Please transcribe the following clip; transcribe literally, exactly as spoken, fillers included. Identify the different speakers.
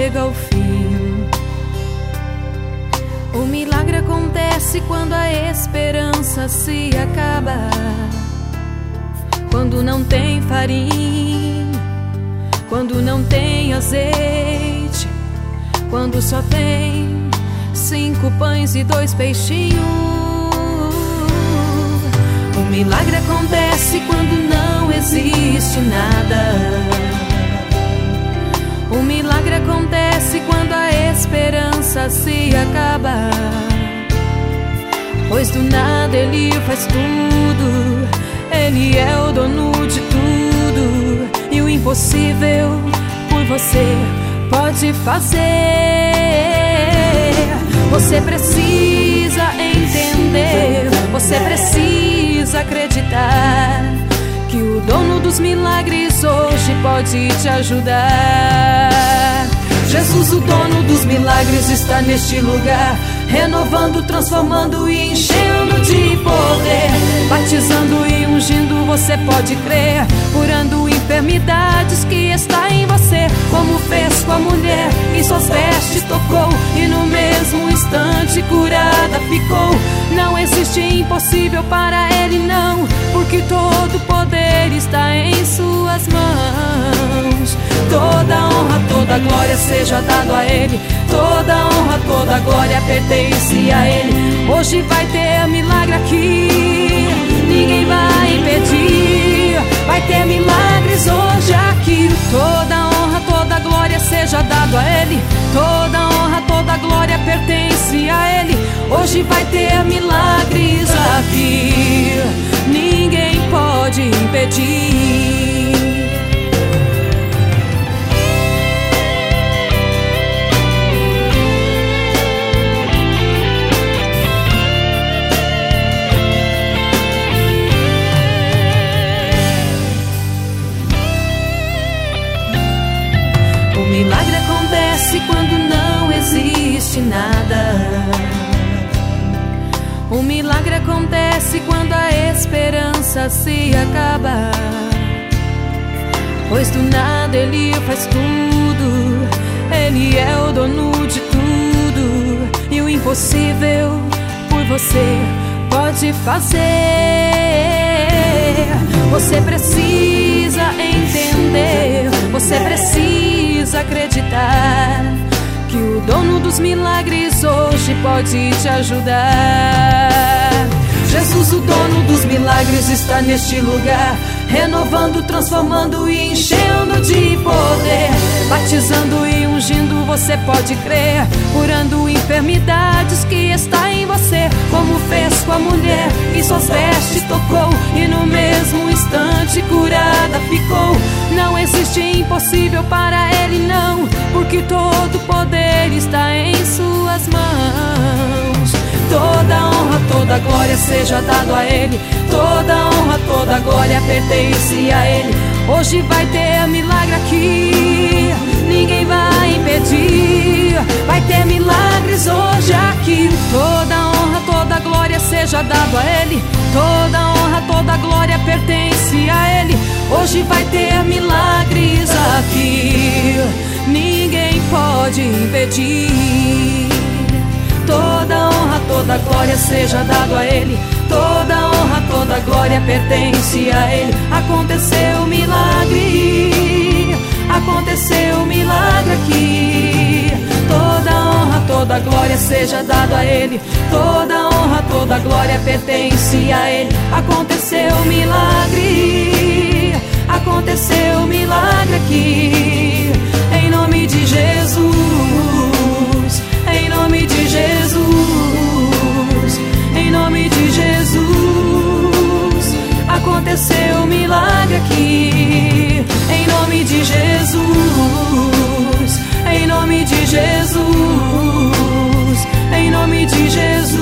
Speaker 1: chega ao fim. O milagre acontece quando a esperança se acaba, quando não tem farinha, quando não tem azeite, quando só tem cinco pães e dois peixinhos. O milagre acontece quando não existe nada. O milagre acontece quando a esperança se acaba, pois do nada Ele faz tudo. Ele é o dono de tudo, e o impossível por você pode fazer. Você precisa entender, você precisa acreditar que o dono dos milagres hoje pode te ajudar. Jesus, o dono dos milagres, está neste lugar, renovando, transformando e enchendo de poder, batizando e ungindo. Você pode crer, curando enfermidades que está em você, como fez com a mulher, em suas vestes tocou e no mesmo instante curada ficou. Não existe impossível para Ele, não, porque todo poder está em suas mãos. Toda honra, toda glória seja dado a Ele, toda honra, toda glória pertence a Ele. Hoje vai ter milagre aqui, ninguém vai impedir. Vai ter milagres hoje aqui. Toda honra, toda glória seja dado a Ele, toda honra, toda glória pertence a Ele. Hoje vai ter milagres aqui, ninguém pode impedir. O milagre acontece quando não existe nada. O milagre acontece quando a esperança se acaba, pois do nada Ele faz tudo. Ele é o dono de tudo, e o impossível por você pode fazer. Você precisa entender, você precisa acreditar que o dono dos milagres hoje pode te ajudar. Jesus, o dono dos milagres, está neste lugar, renovando, transformando e enchendo de poder, batizando e ungindo. Você pode crer, curando enfermidades que está em você, como fez com a mulher, em suas vestes tocou e no mesmo instante curada ficou. Não existe impossível para Ele, não, porque todo poder está em suas mãos. Toda honra, toda glória seja dado a Ele, toda honra, toda glória pertence a Ele. Hoje vai ter milagre aqui, ninguém vai impedir. Vai ter milagres hoje aqui. Toda honra, toda glória seja dado a Ele, toda honra, toda glória pertence a Ele. Hoje vai ter milagres aqui, ninguém pode impedir. Toda honra, toda glória seja dado a Ele, toda honra, toda glória pertence a Ele. Aconteceu o milagre, aconteceu o milagre aqui. Toda honra, toda glória seja dado a Ele, toda honra, toda glória pertence a Ele. Aconteceu o milagre, aconteceu o milagre aqui. Em nome de Jesus, em nome de Jesus, em nome de Jesus, aconteceu um milagre aqui. Em nome de Jesus, em nome de Jesus, em nome de Jesus.